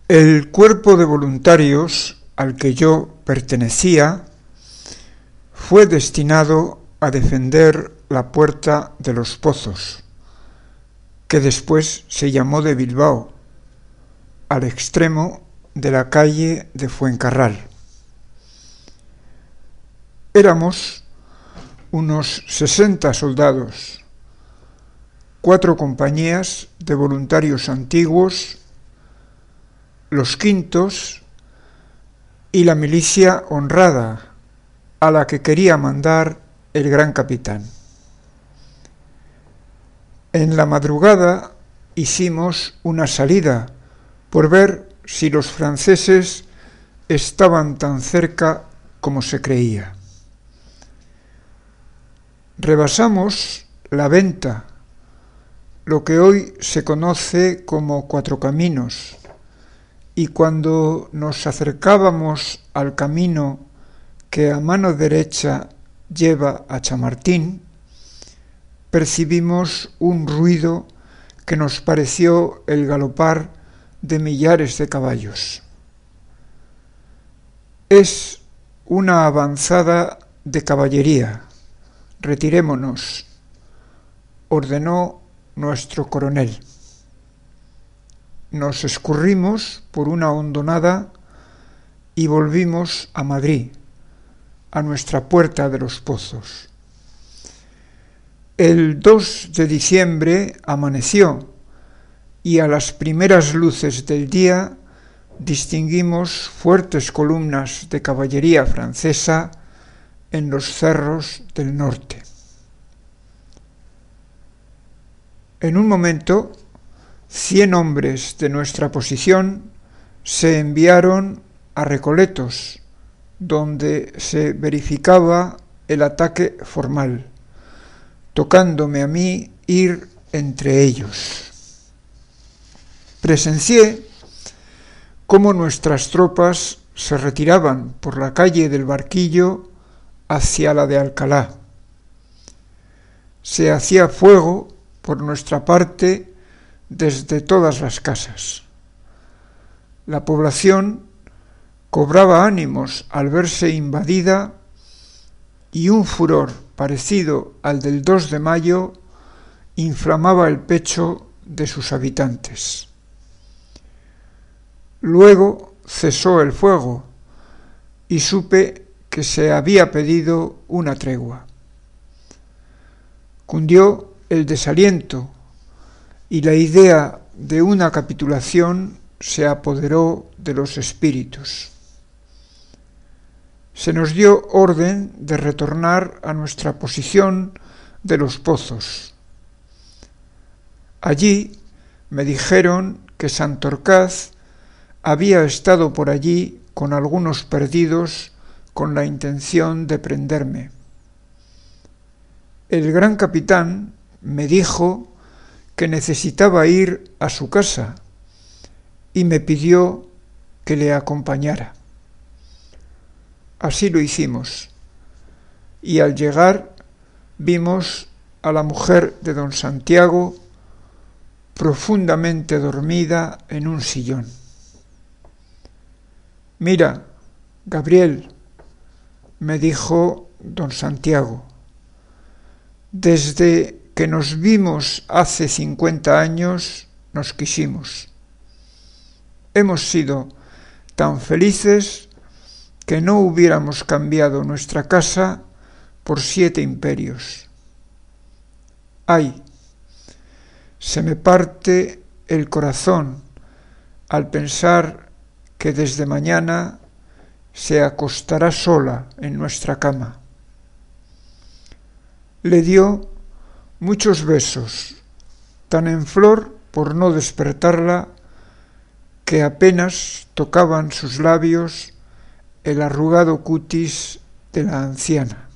El cuerpo de voluntarios al que yo pertenecía fue destinado a defender la Puerta de los Pozos, que después se llamó de Bilbao, al extremo de la calle de Fuencarral. Éramos unos 60 soldados, 4 compañías de voluntarios antiguos, los quintos y la milicia honrada a la que quería mandar el gran capitán. En la madrugada hicimos una salida por ver si los franceses estaban tan cerca como se creía. Rebasamos la Venta, lo que hoy se conoce como Cuatro Caminos, y cuando nos acercábamos al camino que a mano derecha lleva a Chamartín, percibimos un ruido que nos pareció el galopar de millares de caballos. Es una avanzada de caballería. Retirémonos, ordenó nuestro coronel. Nos escurrimos por una hondonada y volvimos a Madrid, a nuestra Puerta de los Pozos. El 2 de diciembre amaneció y a las primeras luces del día distinguimos fuertes columnas de caballería francesa en los cerros del norte. En un momento, 100 hombres de nuestra posición se enviaron a Recoletos, donde se verificaba el ataque formal, tocándome a mí ir entre ellos. Presencié cómo nuestras tropas se retiraban por la calle del Barquillo hacia la de Alcalá. Se hacía fuego por nuestra parte desde todas las casas. La población cobraba ánimos al verse invadida y un furor parecido al del 2 de mayo inflamaba el pecho de sus habitantes. Luego cesó el fuego y supe que se había pedido una tregua. Cundió el desaliento y la idea de una capitulación se apoderó de los espíritus. Se nos dio orden de retornar a nuestra posición de los Pozos. Allí me dijeron que Santorcaz había estado por allí con algunos perdidos con la intención de prenderme. El gran capitán me dijo que necesitaba ir a su casa y me pidió que le acompañara. Así lo hicimos, y al llegar vimos a la mujer de don Santiago profundamente dormida en un sillón. «Mira, Gabriel», me dijo don Santiago, «desde que nos vimos hace 50 años nos quisimos. Hemos sido tan felices que no hubiéramos cambiado nuestra casa por 7 imperios. ¡Ay! Se me parte el corazón al pensar que desde mañana se acostará sola en nuestra cama». Le dio muchos besos, tan en flor por no despertarla que apenas tocaban sus labios el arrugado cutis de la anciana.